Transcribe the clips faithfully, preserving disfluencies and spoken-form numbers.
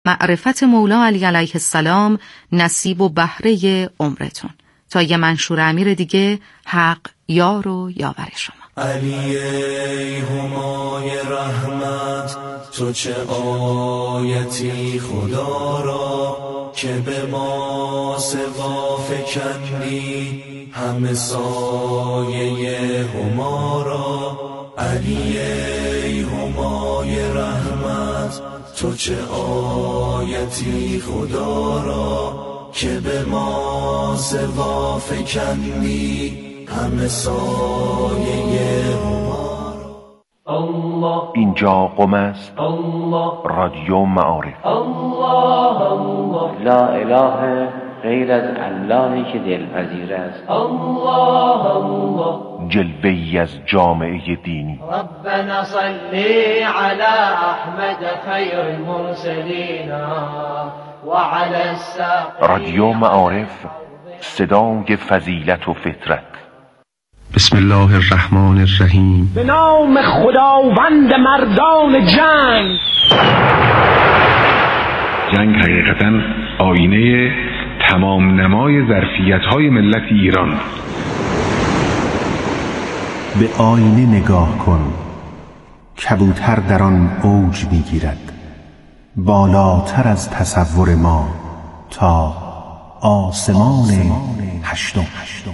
معرفت مولا علی علیه السلام نصیب و بهره عمرتون. تا یه منشور امیر دیگه، حق یار و یاور شما. علی ای همای رحمت، تو چه آیتی خدا را که به ما سوا فکندی همه سایه هما را. علی ای همای رحمت، تو چه آیتی خدا را که به ما سوا فکندی همه سایه هما را. اینجا قم است، رادیو معارف. لا اله غیر از اللهی که دلپذیر است. جلوه‌ای از جامعه دینی. ربنا صلی علی احمد خیر المرسلین و علی الساقین. رادیو معارف، صدای فضیلت و فطرت. بسم الله الرحمن الرحیم. به نام خداوند مردان جنگ. جنگ حقیقتاً آینه تمام نمای ظرفیت‌های ملت ایران. به آینه نگاه کن، کبوتر در آن اوج می‌گیرد، بالاتر از تصور ما تا آسمان هشتم.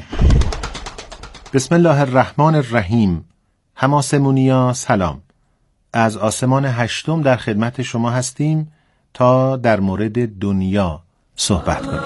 بسم الله الرحمن الرحیم. حماسمونیا سلام. از آسمان هشتم در خدمت شما هستیم تا در مورد دنیا صحبت کنیم.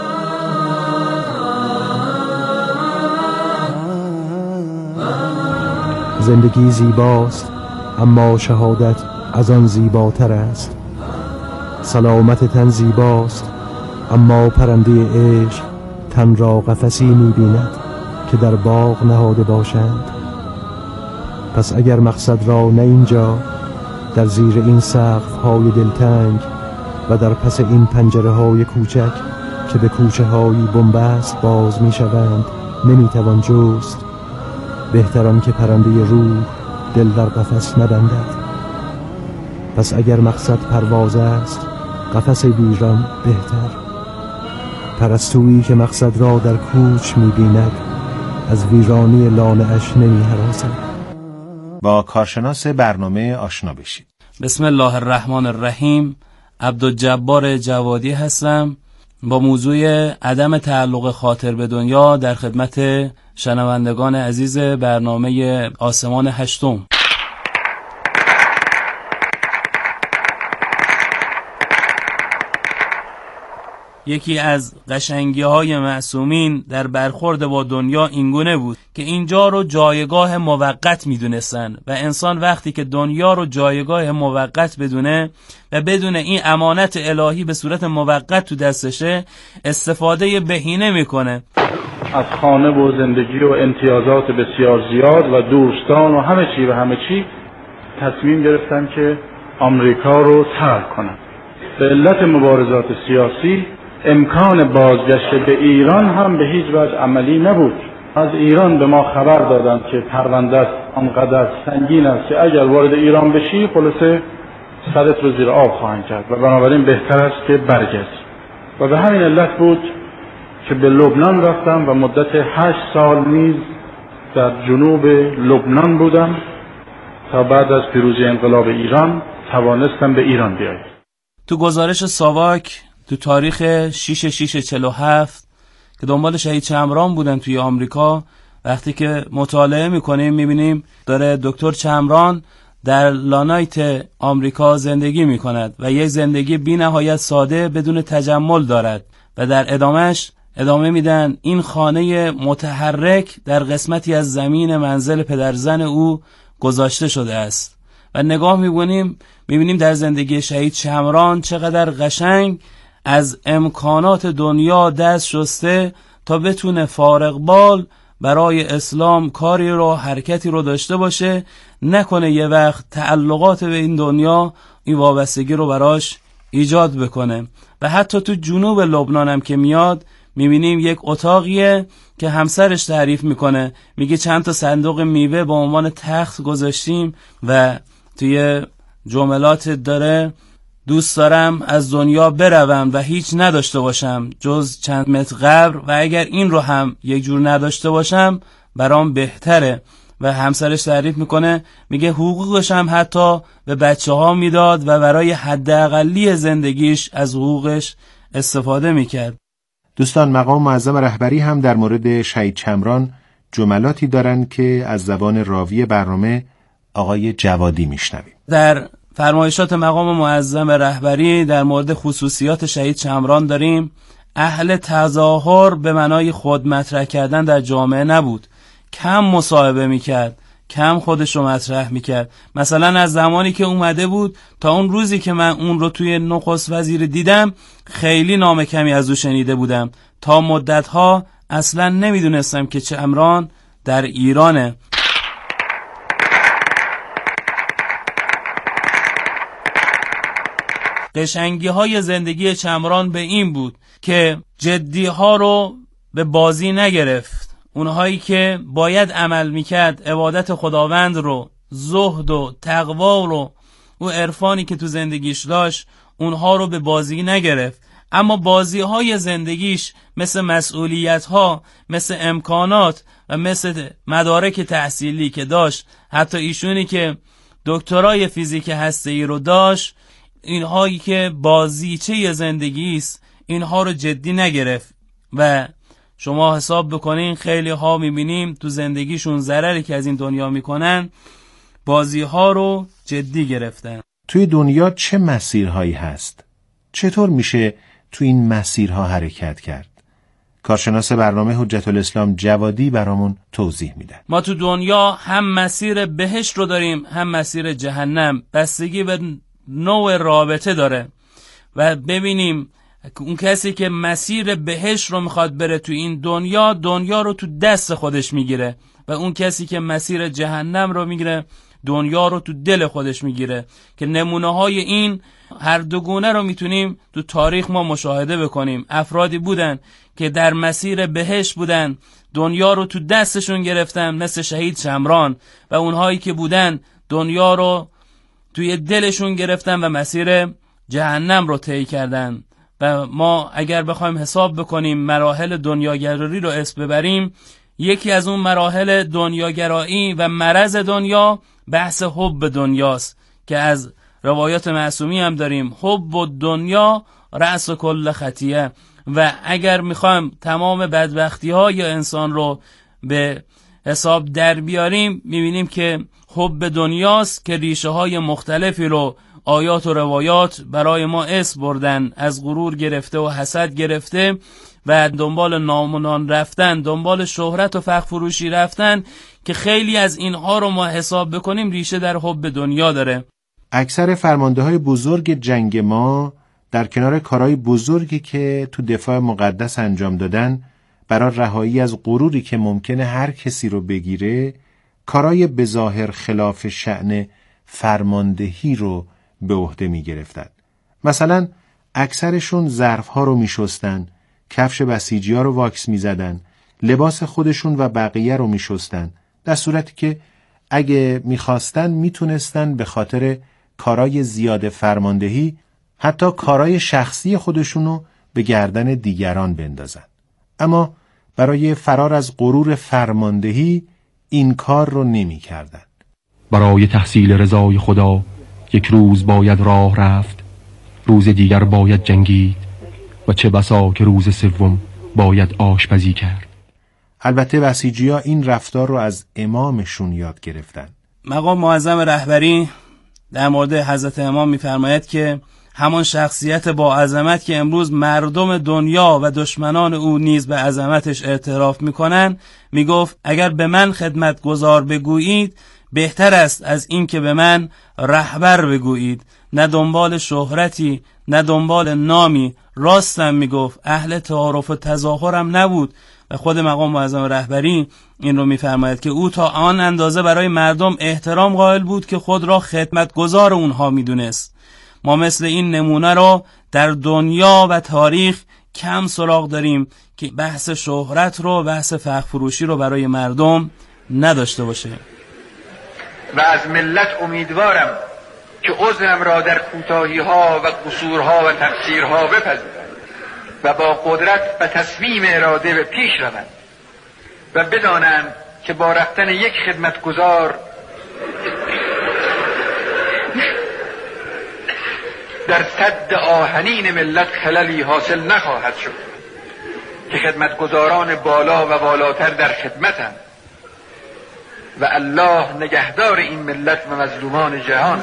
زندگی زیباست اما شهادت از آن زیباتر است. سلامت تن زیباست اما پرنده عشق تن را قفسی می‌بیند که در باغ نهاده باشند. پس اگر مقصد را نه اینجا در زیر این سقف‌های دلتنگ و در پس این پنجره‌های کوچک که به کوچه‌هایی بنبست باز می‌شوند نمی‌توان جست، بهتران که پرنده روح دل در قفس نبندد. پس اگر مقصد پرواز است قفس ویران بهتر. پرستویی که مقصد را در کوچ می‌بیند از ویرانی لانه‌اش نمی‌هراسد. با کارشناس برنامه آشنا بشید. بسم الله الرحمن الرحیم. عبدالجبار جوادی هستم. با موضوع عدم تعلق خاطر به دنیا در خدمت شنوندگان عزیز برنامه آسمان هشتم. یکی از قشنگی‌های معصومین در برخورد با دنیا اینگونه بود که اینجا رو جایگاه موقت می‌دونستن و انسان وقتی که دنیا رو جایگاه موقت بدونه و بدون این امانت الهی به صورت موقت تو دستشه استفاده بهینه میکنه. از خانه و زندگی و امتیازات بسیار زیاد و دوستان و همه چی و همه چی تصمیم گرفتن که آمریکا رو ترک کنن. به علت مبارزات سیاسی امکان بازگشت به ایران هم به هیچ وجه عملی نبود. از ایران به ما خبر دادند که پرونده آنقدر سنگین است که اگر وارد ایران بشی خلاصه سرت رو زیر آب خواهند کرد و بنابراین بهتر است که برگردی. و به همین علت بود که به لبنان رفتم و مدت هشت سال نیز در جنوب لبنان بودم تا بعد از پیروزی انقلاب ایران توانستم به ایران بیایم. تو گزارش ساواک تو تاریخ شش شش چهل و هفت که دنبال شهید چمران بودن توی آمریکا، وقتی که مطالعه میکنیم میبینیم داره دکتر چمران در لانایت آمریکا زندگی میکند و یک زندگی بی نهایت ساده بدون تجمل دارد و در ادامهش ادامه میدن این خانه متحرک در قسمتی از زمین منزل پدرزن او گذاشته شده است و نگاه میکنیم میبینیم در زندگی شهید چمران چقدر قشنگ از امکانات دنیا دست شسته تا بتونه فارغ بال برای اسلام کاری رو حرکتی رو داشته باشه، نکنه یه وقت تعلقات به این دنیا این وابستگی رو براش ایجاد بکنه. و حتی تو جنوب لبنان هم که میاد میبینیم یک اتاقیه که همسرش تعریف میکنه، میگه چند تا صندوق میوه با عنوان تخت گذاشتیم و توی جملات داره دوست دارم از دنیا بروم و هیچ نداشته باشم جز چند متر قبر و اگر این رو هم یک جور نداشته باشم برام بهتره. و همسرش تعریف میکنه، میگه حقوقش هم حتی به بچه ها میداد و برای حداقلی زندگیش از حقوقش استفاده میکرد. دوستان، مقام معظم رهبری هم در مورد شهید چمران جملاتی دارن که از زبان راوی برنامه آقای جوادی میشنویم. در فرمایشات مقام معظم رهبری در مورد خصوصیات شهید چمران داریم: اهل تظاهر به معنای خود مطرح کردن در جامعه نبود، کم مصاحبه میکرد، کم خودش رو مطرح میکرد. مثلا از زمانی که اومده بود تا اون روزی که من اون رو توی نخست وزیر دیدم خیلی نام کمی از او شنیده بودم. تا مدتها اصلا نمیدونستم که چمران در ایرانه. قشنگی های زندگی چمران به این بود که جدی ها رو به بازی نگرفت. اونهایی که باید عمل میکرد، عبادت خداوند رو، زهد و تقوا رو، او عرفانی که تو زندگیش داشت، اونها رو به بازی نگرفت. اما بازی های زندگیش مثل مسئولیت ها، مثل امکانات و مثل مدارک تحصیلی که داشت، حتی ایشونی که دکترای فیزیک هسته‌ای رو داشت، اینهایی که بازیچه زندگی است، اینها رو جدی نگرفت. و شما حساب بکنین خیلی ها میبینیم تو زندگیشون ضرری که از این دنیا میکنن بازی ها رو جدی گرفتن. توی دنیا چه مسیرهایی هست؟ چطور میشه تو این مسیرها حرکت کرد؟ کارشناس برنامه حجت الاسلام جوادی برامون توضیح میده. ما تو دنیا هم مسیر بهشت رو داریم هم مسیر جهنم، بستگی به نوع رابطه داره. و ببینیم اون کسی که مسیر بهشت رو میخواد بره تو این دنیا، دنیا رو تو دست خودش میگیره، و اون کسی که مسیر جهنم رو میگیره، دنیا رو تو دل خودش میگیره. که نمونه های این هر دو گونه رو میتونیم تو تاریخ ما مشاهده بکنیم. افرادی بودن که در مسیر بهشت بودن، دنیا رو تو دستشون گرفتن، مثل شهید چمران، و اونهایی که بودن دنیا رو توی دلشون گرفتن و مسیر جهنم رو طی کردن. و ما اگر بخوایم حساب بکنیم مراحل دنیاگرایی رو اسم ببریم، یکی از اون مراحل دنیاگرایی و مرض دنیا بحث حب دنیاست که از روایات معصومی هم داریم: حب و دنیا رأس کل خطیه. و اگر میخوایم تمام بدبختی های انسان رو به حساب در بیاریم، میبینیم که حب دنیاست که ریشه های مختلفی رو آیات و روایات برای ما اسم بردن، از غرور گرفته و حسد گرفته و دنبال نام و نان رفتن، دنبال شهرت و فخر فروشی رفتن، که خیلی از اینها رو ما حساب بکنیم ریشه در حب دنیا داره. اکثر فرمانده های بزرگ جنگ ما در کنار کارهای بزرگی که تو دفاع مقدس انجام دادن برای رهایی از غروری که ممکنه هر کسی رو بگیره، کارهای بظاهر خلاف شأن فرماندهی رو به عهده می گرفتن. مثلا اکثرشون ظرفها رو می شستن، کفش بسیجی ها رو واکس می زدن، لباس خودشون و بقیه رو می شستن، در صورتی که اگه می خواستن می تونستن به خاطر کارای زیاد فرماندهی حتی کارای شخصی خودشونو به گردن دیگران بندازن. اما برای فرار از غرور فرماندهی این کار رو نمی کردن. برای تحصیل رضای خدا یک روز باید راه رفت، روز دیگر باید جنگید و چه بسا که روز سوم باید آشپزی کرد. البته بسیجی‌ها این رفتار رو از امامشون یاد گرفتن. مقام معظم رهبری در مورد حضرت امام می‌فرماید که همان شخصیت با عظمت که امروز مردم دنیا و دشمنان او نیز به عظمتش اعتراف می‌کنند، میگفت اگر به من خدمت گزار بگویید بهتر است از این که به من رهبر بگویید. نه دنبال شهرتی نه دنبال نامی، راستم میگفت، اهل تعارف و تظاهرم نبود. و خود مقام معظم رهبری این رو میفرماید که او تا آن اندازه برای مردم احترام قائل بود که خود را خدمتگزار اونها میدونست. ما مثل این نمونه رو در دنیا و تاریخ کم سراغ داریم که بحث شهرت رو، بحث فخر فروشی رو برای مردم نداشته باشه. و از ملت امیدوارم که عذرم را در کوتاهی‌ها و قصورها و تقصیرها بپذیرند و با قدرت و تصمیم اراده به پیش روند و بدانند که با رفتن یک خدمتگزار در سد آهنین ملت خللی حاصل نخواهد شد که خدمتگزاران بالا و بالاتر در خدمتند و الله نگهدار این ملت و مظلومان جهان.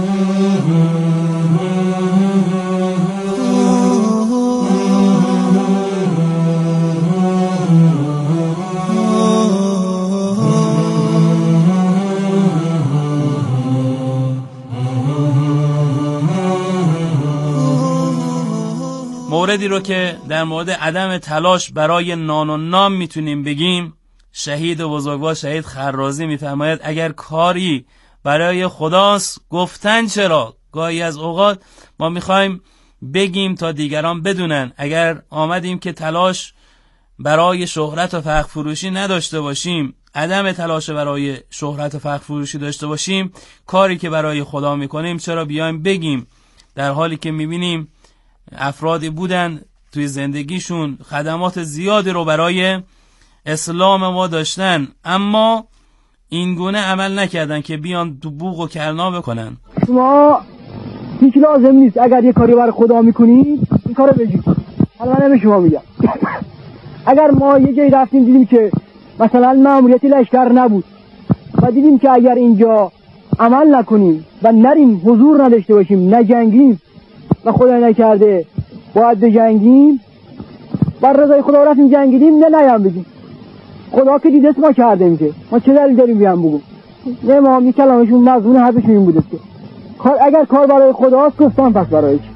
موردی رو که در مورد عدم تلاش برای نان و نام میتونیم بگیم، شهید بزرگوار شهید خرازی میفرماید اگر کاری برای خداست گفتن چرا. گاهی از اوقات ما میخوایم بگیم تا دیگران بدونن. اگر آمدیم که تلاش برای شهرت و فخر فروشی نداشته باشیم، عدم تلاش برای شهرت و فخر فروشی داشته باشیم، کاری که برای خدا میکنیم چرا بیایم بگیم، در حالی که میبینیم افرادی بودن توی زندگیشون خدمات زیادی رو برای اسلام ما داشتن اما این گونه عمل نکردن که بیان تو بوق و کرنا بکنن. شما هیچ لازم نیست اگر یه کاری برای خدا میکنید این کارو بجید. حالا من به شما میگم اگر ما یه جایی رفتیم دیدیم که مثلا ماموریت لشکر نبود و دیدیم که اگر اینجا عمل نکنیم و نریم حضور نداشته باشیم نجنگیم و خدای نکرده باید بجنگیم بر رضای خدا رفتیم جنگیدیم نه نیم بگیم خدا که دیده ما کردیم که ما چه دلیل داریم بیان بگم نه ما هم یک کلامشون مضمون حرفشون این بوده که کار اگر کار برای خداست گفتم پس برای چی.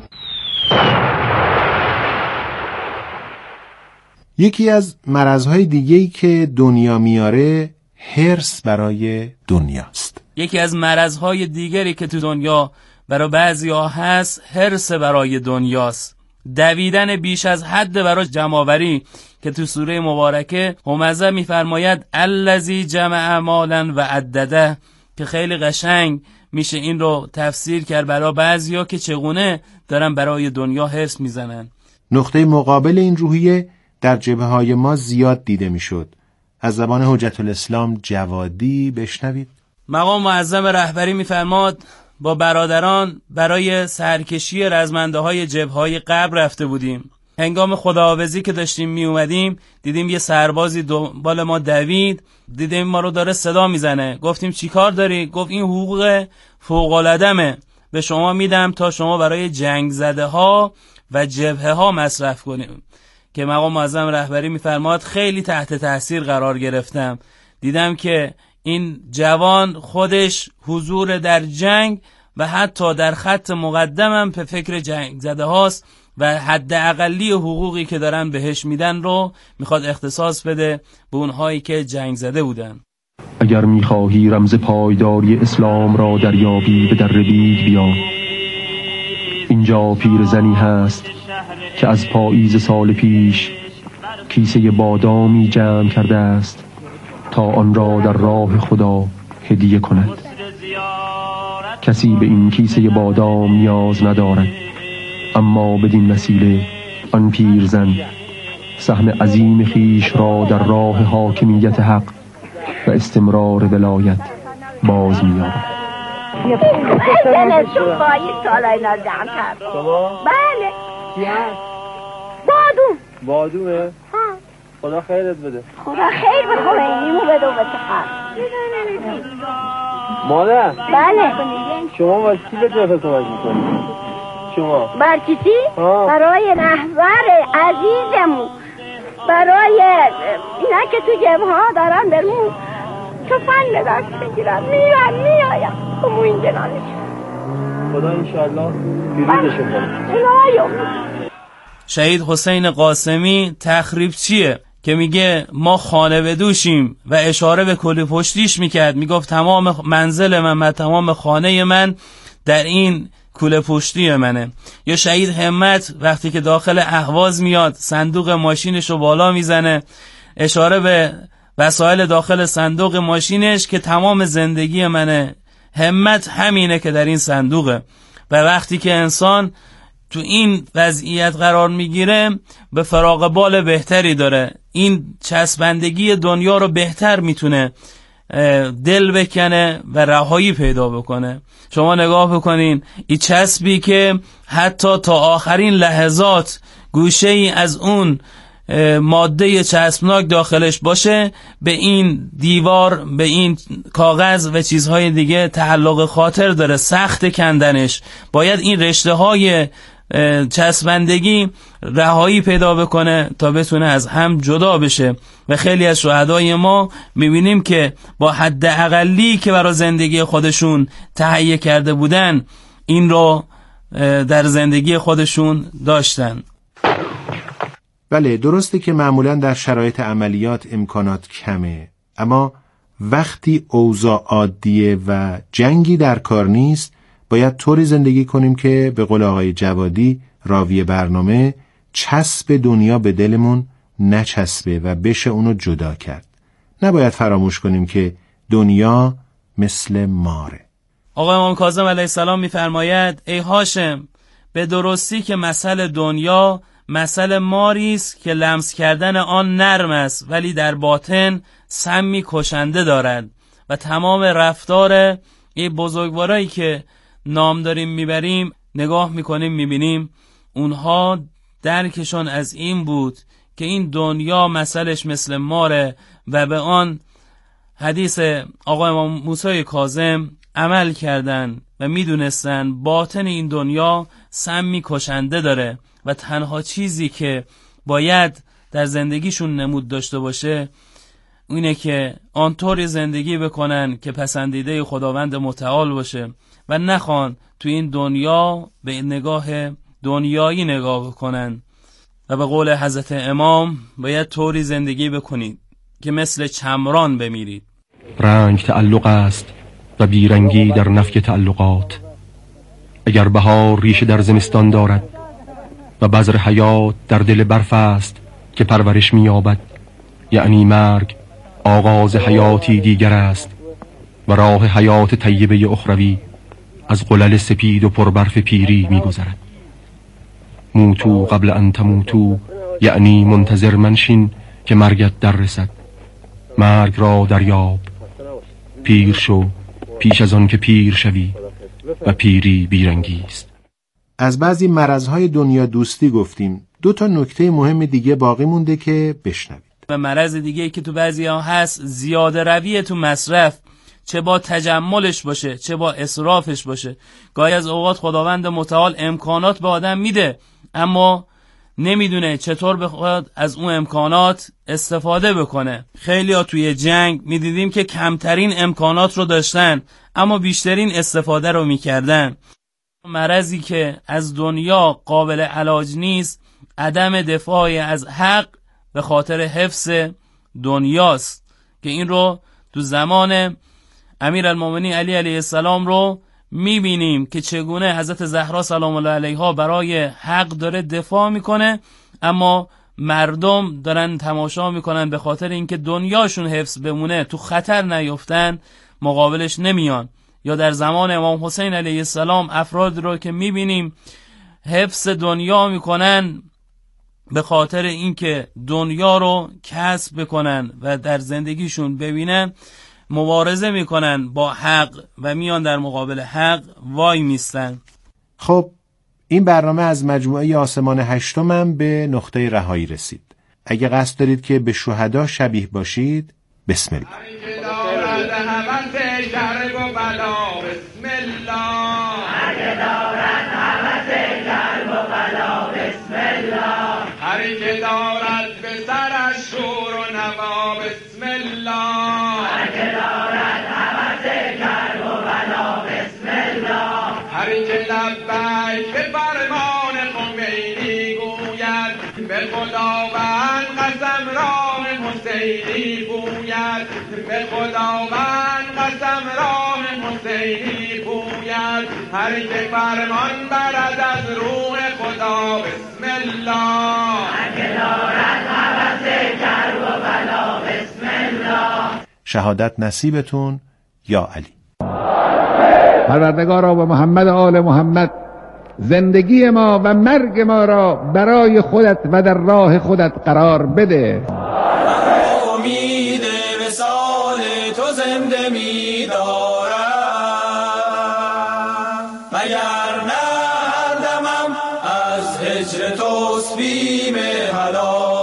یکی از مرضهای دیگه‌ای که دنیا میاره حرص برای دنیاست. یکی از مرضهای دیگری که تو دنیا برای بعضیا هست حرص برای دنیاست. دویدن بیش از حد برای جمع‌آوری که تو سوره مبارکه همزه میفرماید الذی جمع مالا و عدده، که خیلی قشنگ میشه این رو تفسیر کرد برای بعضیا که چگونه دارن برای دنیا حرص میزنن. نقطه مقابل این روحیه در جبهه‌های ما زیاد دیده میشد. از زبان حجت الاسلام جوادی بشنوید. مقام معظم رهبری میفرماد با برادران برای سرکشی رزمنده های جبهه‌های غرب رفته بودیم. هنگام خداحافظی که داشتیم می اومدیم دیدیم یه سربازی دنبال ما دوید، دیدیم ما رو داره صدا میزنه. گفتیم چی کار داری؟ گفت این حقوق فوق‌العاده‌مه به شما میدم تا شما برای جنگ زده ها و جبهه ها مصرف کنیم. که مقام معظم رهبری میفرماد خیلی تحت تاثیر قرار گرفتم. دیدم که این جوان خودش حضور در جنگ و حتی در خط مقدمم به فکر جنگ زده هاست و حد اقلی حقوقی که دارن بهش میدن رو میخواد اختصاص بده به اونهایی که جنگ زده بودن. اگر میخواهی رمز پایداری اسلام را دریابی به در بید بیا. اینجا پیرزنی هست که از پاییز سال پیش کیسه بادامی جمع کرده است تا آن را در راه خدا هدیه کند. کسی به این کیسه بادام نیاز ندارد، اما بدین وسیله آن پیرزن سهم عظیم خیش را در راه حاکمیت حق و استمرار ولایت باز می‌یابد. بله بادوم بادومه؟ ها خدا خیرت بده. خدا خیر به خمینیمو بده و به تخر. مادر بله شما با کی به جبهه کمک میکنی؟ شما بر کسی؟ برای رهبر عزیزمون، برای اینا که تو جبهه ها دارن برمون تفنگ دست بگیرن میرن میایم همون این جنانش. خدا انشاءالله پیروزشون کنه. شهید حسین قاسمی تخریب چیه که میگه ما خانه بدوشیم و اشاره به کلی پشتیش میکرد، میگفت تمام منزل من و تمام خانه من در این کوله پشتی منه. یا شهید همت وقتی که داخل اهواز میاد صندوق ماشینش رو بالا میزنه، اشاره به وسایل داخل صندوق ماشینش که تمام زندگی منه، همت همینه که در این صندوقه. و وقتی که انسان تو این وضعیت قرار میگیره به فراغ بال بهتری داره، این چسبندگی دنیا رو بهتر میتونه دل بکنه و رهایی پیدا بکنه. شما نگاه بکنین این چسبی که حتی تا آخرین لحظات گوشه ای از اون ماده چسبناک داخلش باشه، به این دیوار، به این کاغذ و چیزهای دیگه تعلق خاطر داره، سخت کندنش. باید این رشته های چسبندگی رهایی پیدا بکنه تا بتونه از هم جدا بشه. و خیلی از شهدای ما میبینیم که با حد اقلی که برای زندگی خودشون تهیه کرده بودن این رو در زندگی خودشون داشتن. بله، درسته که معمولا در شرایط عملیات امکانات کمه، اما وقتی اوضاع عادیه و جنگی در کار نیست باید طوری زندگی کنیم که به قول آقای جوادی راوی برنامه، چسب دنیا به دلمون نچسبه و بشه اونو جدا کرد. نباید فراموش کنیم که دنیا مثل ماره. آقای امام کاظم علیه السلام میفرماید ای هاشم، به درستی که مثل دنیا مثل ماری است که لمس کردن آن نرم است ولی در باطن سمی کشنده دارد. و تمام رفتار این بزرگوارایی که نام داریم میبریم نگاه میکنیم میبینیم اونها درکشون از این بود که این دنیا مثلش مثل ماره و به آن حدیث آقای امام موسی کاظم عمل کردن و میدونستن باطن این دنیا سمی کشنده داره و تنها چیزی که باید در زندگیشون نمود داشته باشه اینه که آنطوری زندگی بکنن که پسندیده خداوند متعال باشه و نخوان تو این دنیا به نگاه دنیایی نگاه بکنن. و به قول حضرت امام باید طوری زندگی بکنید که مثل چمران بمیرید. رنگ تعلق است و بیرنگی در نفی تعلقات. اگر بهار ریشه در زمستان دارد و بذر حیات در دل برف است که پرورش می‌یابد، یعنی مرگ آغاز حیاتی دیگر است و راه حیات طیبه اخروی از قلل سپید و پربرف پیری می‌گذرد. موتو قبل ان تموتو، یعنی منتظر منشین که مرگت در رسد. مرگ را دریاب، پیر شو پیش از آن که پیر شوی و پیری بیرنگی است. از بعضی مرضهای دنیا دوستی گفتیم. دو تا نکته مهم دیگه باقی مونده که بشنوید. و مرض دیگه که تو بعضی ها هست زیاده رویه تو مصرف، چه با تجملش باشه چه با اسرافش باشه. گاهی از اوقات خداوند متعال امکانات به آدم میده اما نمیدونه چطور بخواد از اون امکانات استفاده بکنه. خیلی ها توی جنگ میدیدیم که کمترین امکانات رو داشتن اما بیشترین استفاده رو میکردن. مرضی که از دنیا قابل علاج نیست عدم دفاع از حق به خاطر حفظ دنیاست که این رو تو زمان امیرالمومنین علی علیه السلام رو میبینیم که چگونه حضرت زهرا سلام الله علیها برای حق داره دفاع میکنه اما مردم دارن تماشا میکنن به خاطر اینکه دنیاشون حفظ بمونه، تو خطر نیفتن، مقابلش نمیان. یا در زمان امام حسین علیه السلام افراد رو که میبینیم حفظ دنیا میکنن به خاطر اینکه دنیا رو کسب بکنن و در زندگیشون ببینن، مبارزه میکنن با حق و میان در مقابل حق وای میستن. خب این برنامه از مجموعه آسمان هشتم هم به نقطه رهایی رسید. اگه قصد دارید که به شهدا شبیه باشید، بسم الله. هری که دارد به سرش شور و نوا، بسم الله. هر که دارد هوس کرب و بلا، بسم الله. هری که لبیک به فرمان خمینی گوید، به خداوند قسم راه حسینی گوید، به خداوند قسم راه حسینی گوید. هری که فرمان برد از روح خدا، بسم الله. شهادت نصیبتون یا علی. پروردگارا و محمد آل محمد زندگی ما و مرگ ما را برای خودت و در راه خودت قرار بده. امید وصال تو زنده می دارم، مگر نه هر دمم از هجر توست بیم هلاک.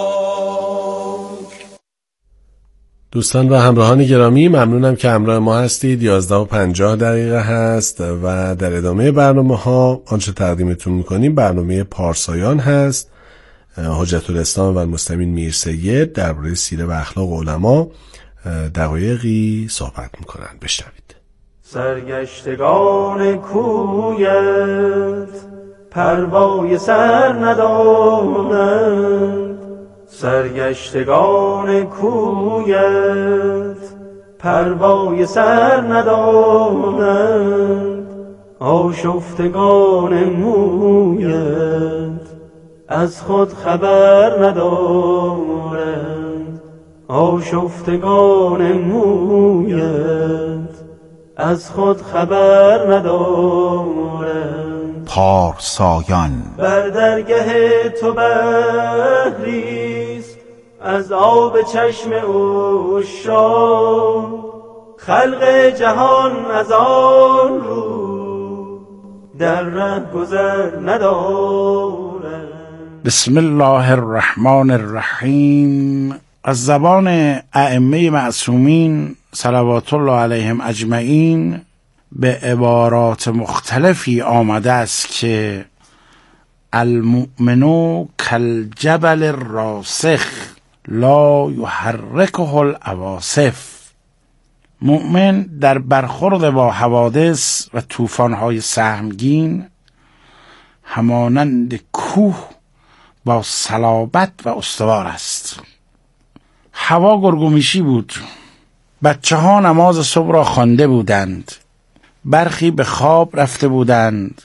دوستان و همراهان گرامی، ممنونم که همراه ما هستید. یازده و پنجاه دقیقه هست و در ادامه برنامه ها آنچه تقدیمتون میکنیم برنامه پارسایان هست. حجت الاسلام و المسلمین میر سید درباره سیره و اخلاق علما دقایقی صحبت میکنن. بشنوید. سرگشتگان کویت پروای سر ندارند، سرگشتگان کویت پروای سر ندارند، آشفتگان مویت از خود خبر ندارند، آشفتگان مویت از خود خبر ندارند. پارسایان بر درگه تو بحریست از آب چشم عشاق، خلق جهان از آن رو در ره گذر ندارند. بسم الله الرحمن الرحیم. از زبان ائمه معصومین صلوات الله علیهم اجمعین به عبارات مختلفی آمده است که المؤمن کالجبل الراسخ لا یحرکه العواصف. مؤمن در برخورد با حوادث و طوفان‌های سهمگین همانند کوه با صلابت و استوار است. هوا گرگومیشی بود. بچه ها نماز صبح را خوانده بودند، برخی به خواب رفته بودند،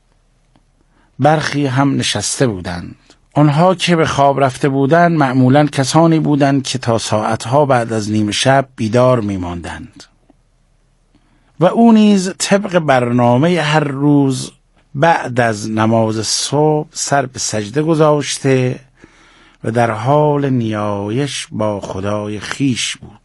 برخی هم نشسته بودند. آنها که به خواب رفته بودند معمولاً کسانی بودند که تا ساعتها بعد از نیمه شب بیدار می ماندند و او نیز طبق برنامه هر روز بعد از نماز صبح سر به سجده گذاشته و در حال نیایش با خدای خیش بود.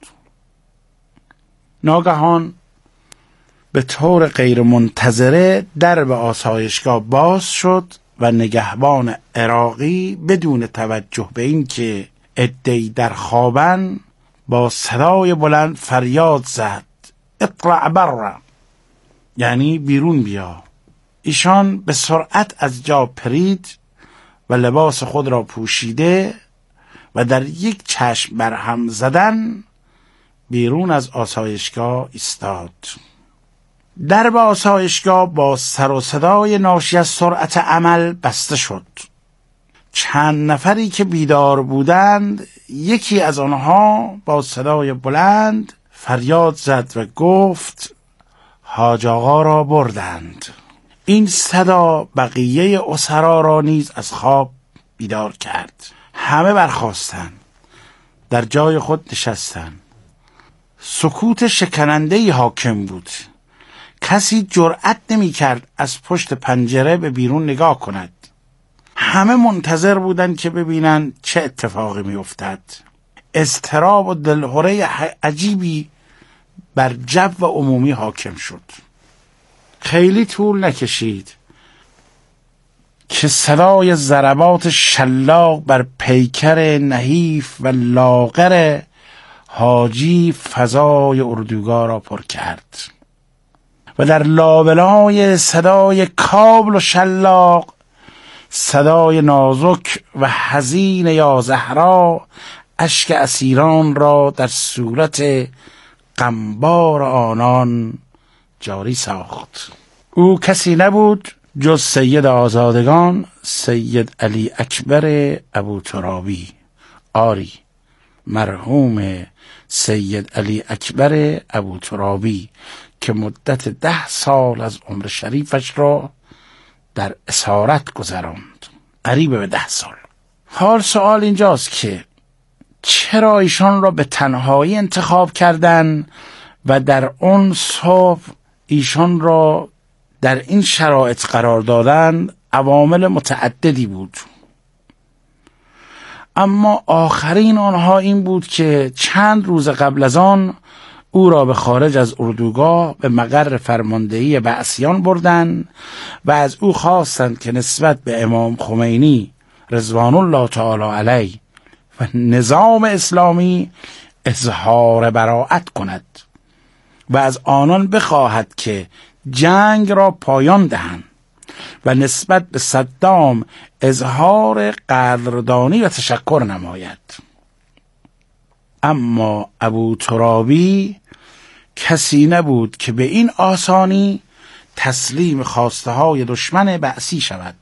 ناگهان به طور غیر منتظره درب آسایشگاه باز شد و نگهبان عراقی بدون توجه به این که عده‌ای در خوابن با صدای بلند فریاد زد اطلع بره، یعنی بیرون بیا. ایشان به سرعت از جا پرید و لباس خود را پوشیده و در یک چشم برهم زدن بیرون از آسایشگاه ایستاد. درب آسایشگاه با سر و صدای ناشی از سرعت عمل بسته شد. چند نفری که بیدار بودند، یکی از آنها با صدای بلند فریاد زد و گفت حاج آقا را بردند. این صدا بقیه اسرا را نیز از خواب بیدار کرد. همه برخاستند، در جای خود نشستند. سکوت شکننده‌ای حاکم بود. کسی جرأت نمی کرد از پشت پنجره به بیرون نگاه کند. همه منتظر بودند که ببینند چه اتفاقی می افتد. اضطراب و دلهره عجیبی بر جو عمومی حاکم شد. خیلی طول نکشید که صدای ضربات شلاق بر پیکر نحیف و لاغر حاجی فضای اردوگاه را پر کرد و در لابلای صدای کابل و شلاق صدای نازک و حزین یا زهرا اشک اسیران را در صورت غمبار آنان جاری ساخت. او کسی نبود جز سید آزادگان سید علی اکبر ابوترابی. آری، مرحوم سید علی اکبر ابوترابی که مدت ده سال از عمر شریفش را در اسارت گذراند، قریب به ده سال. حال سوال اینجاست که چرا ایشان را به تنهایی انتخاب کردن و در اون صبح ایشان را در این شرایط قرار دادن عوامل متعددی بود، اما آخرین آنها این بود که چند روز قبل از آن او را به خارج از اردوگاه به مقر فرماندهی بعثیان بردند و از او خواستند که نسبت به امام خمینی رضوان الله تعالی علیه و نظام اسلامی اظهار براءت کند و از آنان بخواهد که جنگ را پایان دهند و نسبت به صدام اظهار قدردانی و تشکر نماید. اما ابو ترابی کسی نبود که به این آسانی تسلیم خواسته های دشمن بعثی شود.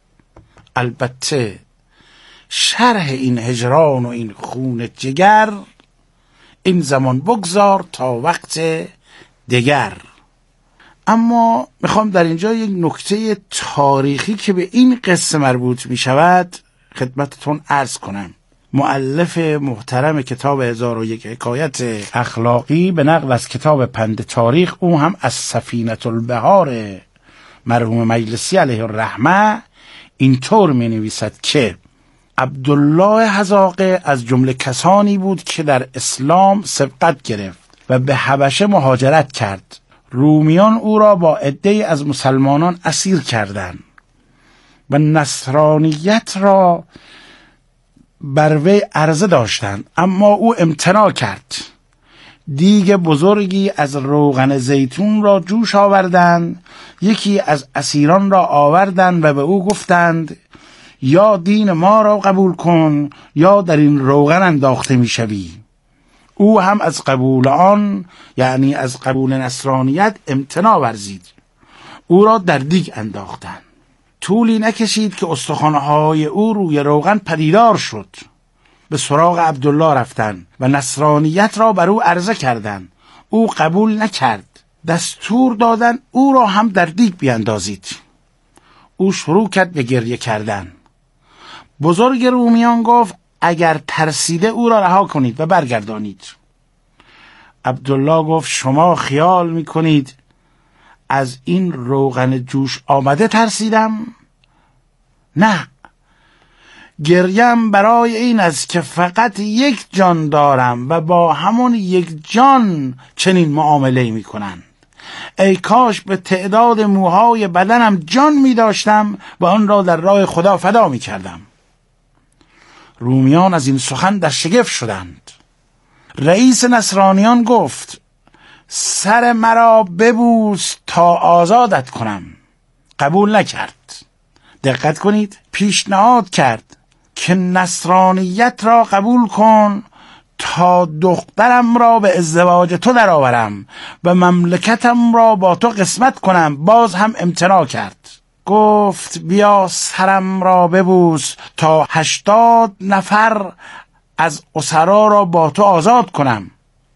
البته شرح این هجران و این خون جگر این زمان بگذار تا وقت دیگر. اما میخوام در اینجا یک نکته تاریخی که به این قصه مربوط میشود خدمتتون عرض کنم. مؤلف محترم کتاب هزار و یک حکایت اخلاقی به نقل از کتاب پند تاریخ، او هم از سفینة البحار مرحوم مجلسی علیه الرحمه، اینطور می نویسد که عبدالله حذاقه از جمله کسانی بود که در اسلام سبقت گرفت و به حبشه مهاجرت کرد. رومیان او را با عده‌ای از مسلمانان اسیر کردند و نصرانیت را بر وی عرضه داشتند، اما او امتناع کرد. دیگ بزرگی از روغن زیتون را جوش آوردند، یکی از اسیران را آوردند و به او گفتند یا دین ما را قبول کن یا در این روغن انداخته می شوی. او هم از قبول آن، یعنی از قبول نصرانیت، امتناع ورزید. او را در دیگ انداختند. طولی نکشید که استخوان‌های او روی روغن پدیدار شد. به سراغ عبدالله رفتند و نصرانیت را بر او عرضه کردند. او قبول نکرد. دستور دادند او را هم در دیگ بیاندازید. او شروع کرد به گریه کردن. بزرگ رومیان گفت اگر ترسیده او را رها کنید و برگردانید. عبدالله گفت شما خیال میکنید از این روغن جوش آمده ترسیدم؟ نه، گریم برای این است که فقط یک جان دارم و با همون یک جان چنین معامله می کنند. ای کاش به تعداد موهای بدنم جان می داشتم و آن را در راه خدا فدا می کردم. رومیان از این سخن در شگفت شدند. رئیس نصرانیان گفت سر مرا ببوس تا آزادت کنم. قبول نکرد. دقت کنید، پیشنهاد کرد که نصرانیت را قبول کن تا دخترم را به ازدواج تو درآورم و مملکتم را با تو قسمت کنم. باز هم امتناع کرد. گفت بیا سرم را ببوس تا هشتاد نفر از اسرا را با تو آزاد کنم.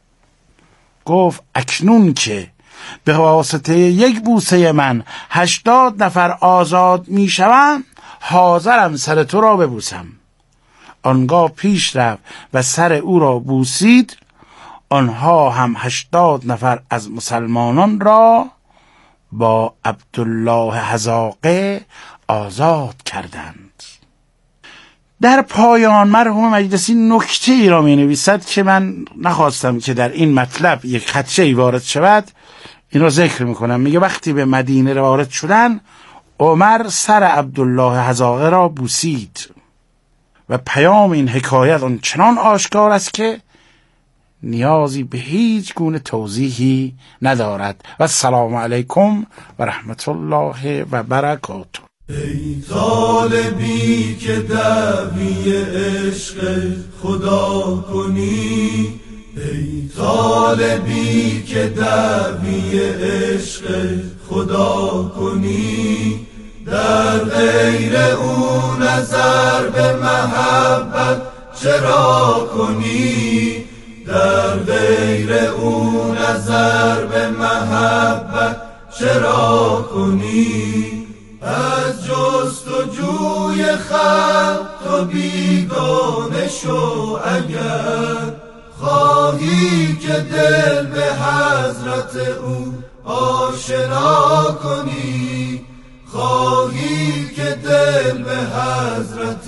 گفت اکنون که به واسطه یک بوسه من هشتاد نفر آزاد می شوند، حاضرم سر تو را ببوسم. آنگاه پیش رفت و سر او را بوسید. آنها هم هشتاد نفر از مسلمانان را با عبدالله حذاقه آزاد کردند. در پایان مرحوم مجلسی نکته ای را می نویسد که من نخواستم که در این مطلب یک خدشه ای وارد شود. این را ذکر می کنم. میگه وقتی به مدینه وارد شدن، عمر سر عبدالله حذاقه را بوسید و پیام این حکایت آن چنان آشکار است که نیازی به هیچ گونه توضیحی ندارد. و السلام علیکم و رحمت الله و برکاته. ای طالبی که دعوی عشق خدا کنی، ای طالبی که دعوی عشق خدا کنی، در غیر او نظر به محبت چرا کنی، در غیر او نظر به محبت چرا کنی. از جست و جوی خلق تو بیگانه شو، اگر خواهی که دل به حضرت او آشنا کنی، خواهی که دل به حضرت